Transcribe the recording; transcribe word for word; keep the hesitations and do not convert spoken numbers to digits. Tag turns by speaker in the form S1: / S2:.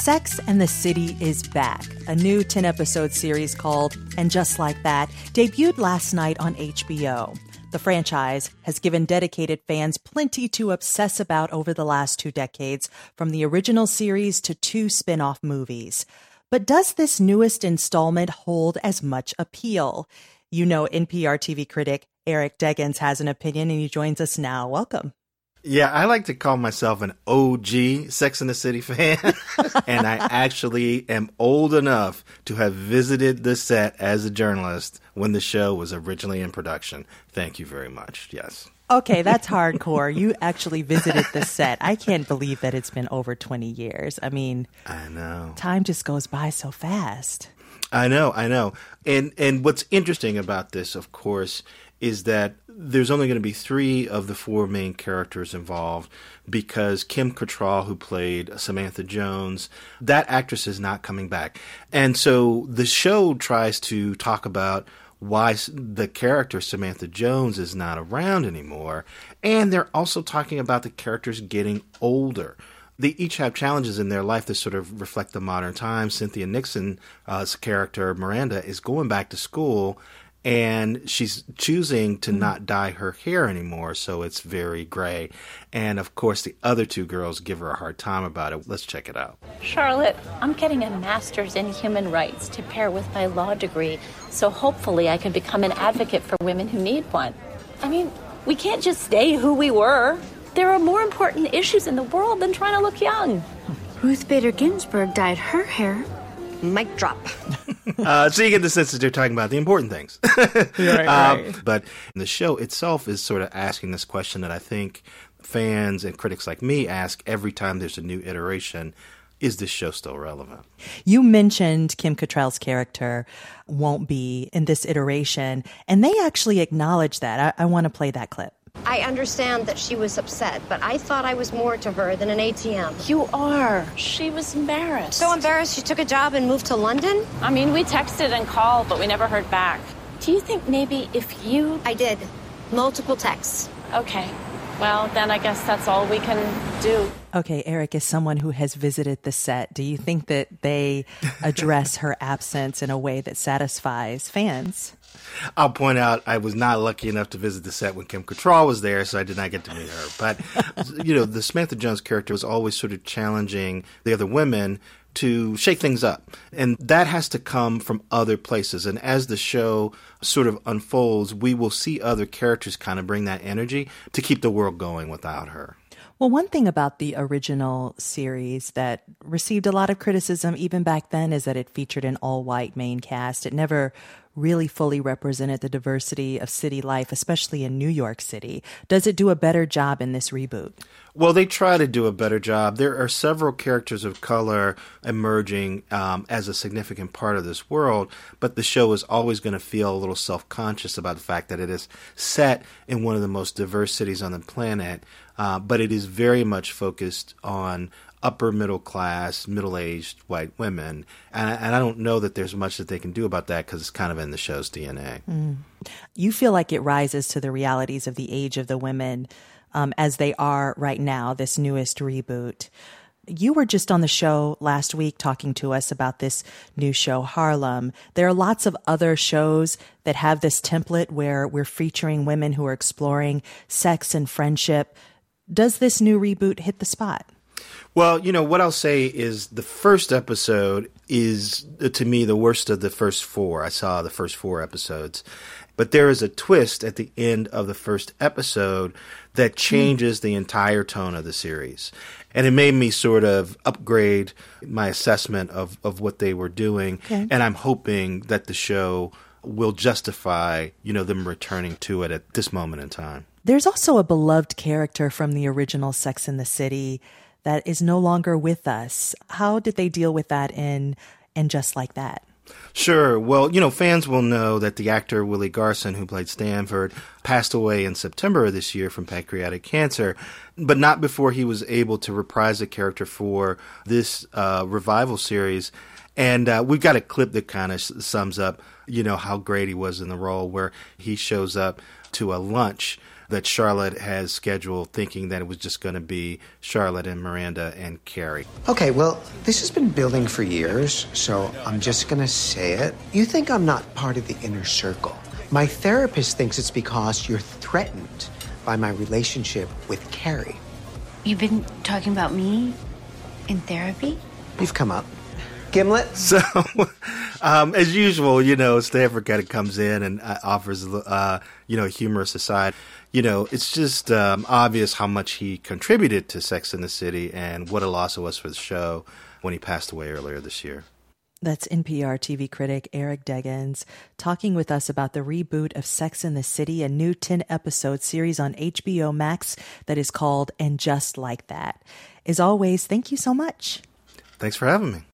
S1: Sex and the City is back. A new ten-episode series called And Just Like That debuted last night on H B O. The franchise has given dedicated fans plenty to obsess about over the last two decades, from the original series to two spin-off movies. But does this newest installment hold as much appeal? You know, N P R T V critic Eric Deggans has an opinion, and he joins us now. Welcome.
S2: Yeah, I like to call myself an O G Sex and the City fan, and I actually am old enough to have visited the set as a journalist when the show was originally in production. Thank you very much. Yes.
S1: Okay, that's hardcore. You actually visited the set. I can't believe that it's been over twenty years. I mean,
S2: I know.
S1: Time just goes by so fast.
S2: I know, I know. And and what's interesting about this, of course, is that there's only going to be three of the four main characters involved because Kim Cattrall, who played Samantha Jones, that actress is not coming back. And so the show tries to talk about why the character Samantha Jones is not around anymore. And they're also talking about the characters getting older. They each have challenges in their life that sort of reflect the modern times. Cynthia Nixon's uh, character, Miranda, is going back to school, and she's choosing to not dye her hair anymore, so it's very gray. And, of course, the other two girls give her a hard time about it. Let's check it out.
S3: Charlotte, I'm getting a master's in human rights to pair with my law degree, so hopefully I can become an advocate for women who need one. I mean, we can't just stay who we were. There are more important issues in the world than trying to look young.
S4: Ruth Bader Ginsburg dyed her hair. Mic drop.
S2: uh, so you get the sense that they're talking about the important things.
S1: right, right.
S2: Uh, but the show itself is sort of asking this question that I think fans and critics like me ask every time there's a new iteration. Is this show still relevant?
S1: You mentioned Kim Cattrall's character won't be in this iteration, and they actually acknowledge that. I, I want to play that clip.
S5: I understand that she was upset, but I thought I was more to her than an A T M.
S3: You are. She was embarrassed.
S5: So embarrassed she took a job and moved to London?
S3: I mean, we texted and called, but we never heard back. Do you think maybe if you...
S5: I did. Multiple texts.
S3: Okay. Well, then I guess that's all we can do.
S1: Okay, Eric, as someone who has visited the set, do you think that they address her absence in a way that satisfies fans?
S2: I'll point out I was not lucky enough to visit the set when Kim Cattrall was there, so I did not get to meet her. But, you know, the Samantha Jones character was always sort of challenging the other women to shake things up. And that has to come from other places. And as the show sort of unfolds, we will see other characters kind of bring that energy to keep the world going without her.
S1: Well, one thing about the original series that received a lot of criticism even back then is that it featured an all-white main cast. It never really fully represented the diversity of city life, especially in New York City. Does it do a better job in this reboot?
S2: Well, they try to do a better job. There are several characters of color emerging um, as a significant part of this world, but the show is always going to feel a little self-conscious about the fact that it is set in one of the most diverse cities on the planet, uh, but it is very much focused on upper middle class, middle-aged white women. And I, and I don't know that there's much that they can do about that because it's kind of in the show's D N A.
S1: Mm. You feel like it rises to the realities of the age of the women um, as they are right now, this newest reboot. You were just on the show last week talking to us about this new show, Harlem. There are lots of other shows that have this template where we're featuring women who are exploring sex and friendship. Does this new reboot hit the spot?
S2: Well, you know, what I'll say is the first episode is, to me, the worst of the first four. I saw the first four episodes. But there is a twist at the end of the first episode that changes mm. the entire tone of the series. And it made me sort of upgrade my assessment of, of what they were doing. Okay. And I'm hoping that the show will justify, you know, them returning to it at this moment in time.
S1: There's also a beloved character from the original Sex and the City that is no longer with us. How did they deal with that in And Just Like That?
S2: Sure. Well, you know, fans will know that the actor Willie Garson, who played Stanford, passed away in September of this year from pancreatic cancer, but not before he was able to reprise the character for this uh, revival series. And uh, we've got a clip that kind of sums up, you know, how great he was in the role, where he shows up to a lunch that Charlotte has scheduled, thinking that it was just going to be Charlotte and Miranda and Carrie.
S6: Okay, well, this has been building for years, so I'm just going to say it. You think I'm not part of the inner circle. My therapist thinks it's because you're threatened by my relationship with Carrie.
S4: You've been talking about me in therapy?
S6: You've come up. Gimlet?
S2: So, um, as usual, you know, Stanford kind of comes in and uh, offers, uh, you know, humorous aside. You know, it's just um, obvious how much he contributed to Sex and the City and what a loss it was for the show when he passed away earlier this year.
S1: That's N P R T V critic Eric Deggans talking with us about the reboot of Sex and the City, a new ten-episode series on H B O Max that is called And Just Like That. As always, thank you so much.
S2: Thanks for having me.